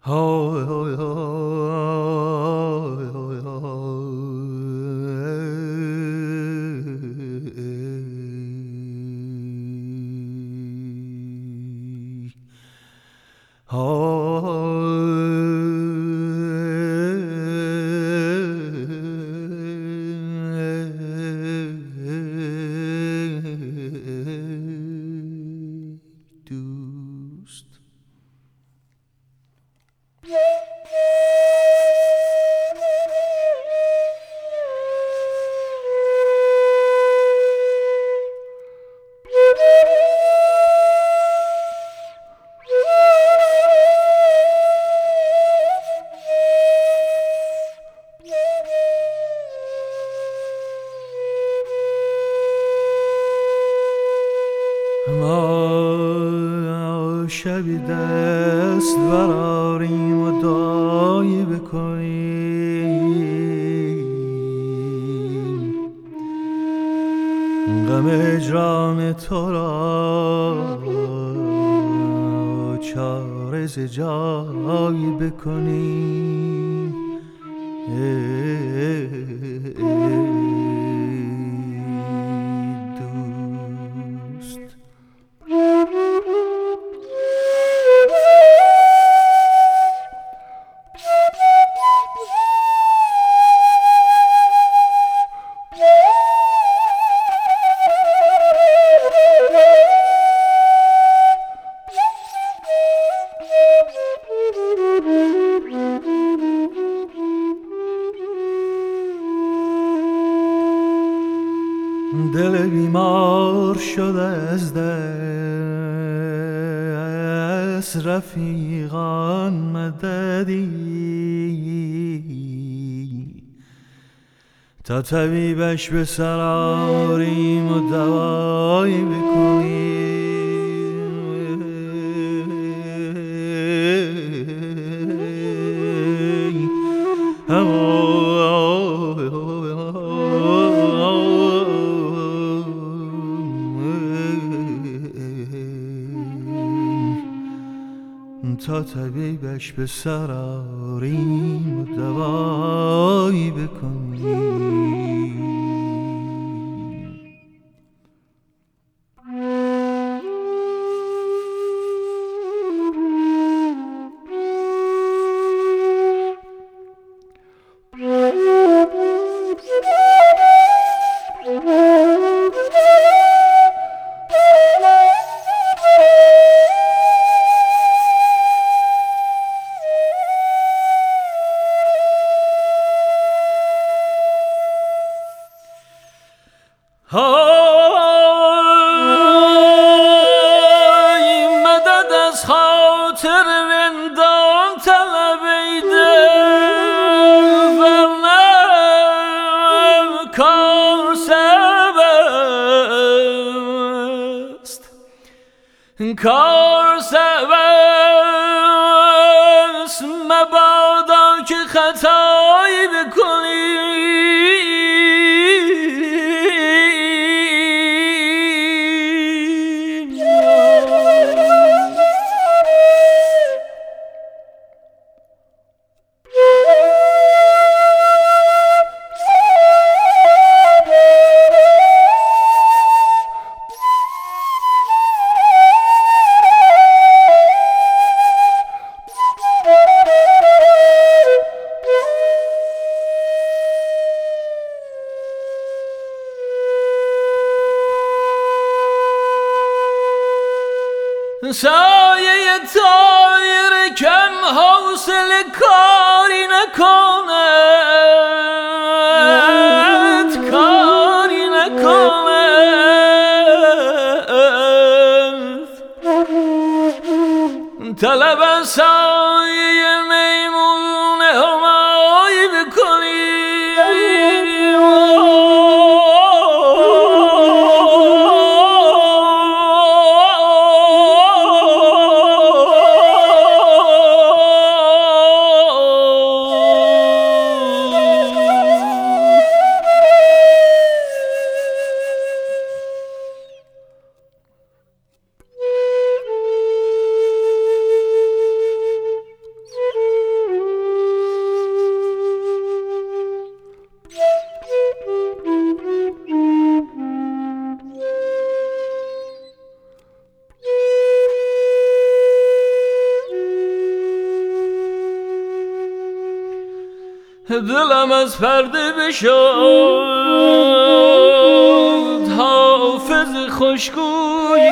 دوست ما شبی دست براریم و دعایی بکنیم، غم اجرام تو را چاره ز جایی بکنیم. دوست دل بیمار شده از دست رفیقان مددی، تا طبیبش به سر آریم و دوایی بکنیم. تا طبیبش به سر آریم و دوایی بکنیم. های مدد از خاطر رندان طلب ایده، ورنه کار سبب است، کار سبب است، مبادا که خطایی بکنی. سایه طایر کم حوصله کاری نکند، کاری نکند. طلب از سایه میمون همایی بکنی. دلم از پرده بشد حافظ خوشگوی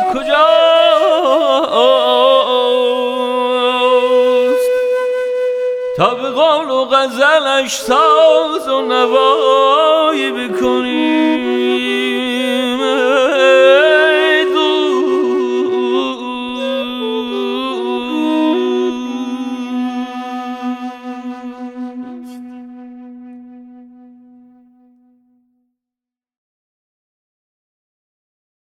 کجاست تا به قول و غزلش ساز و نوایی بکنی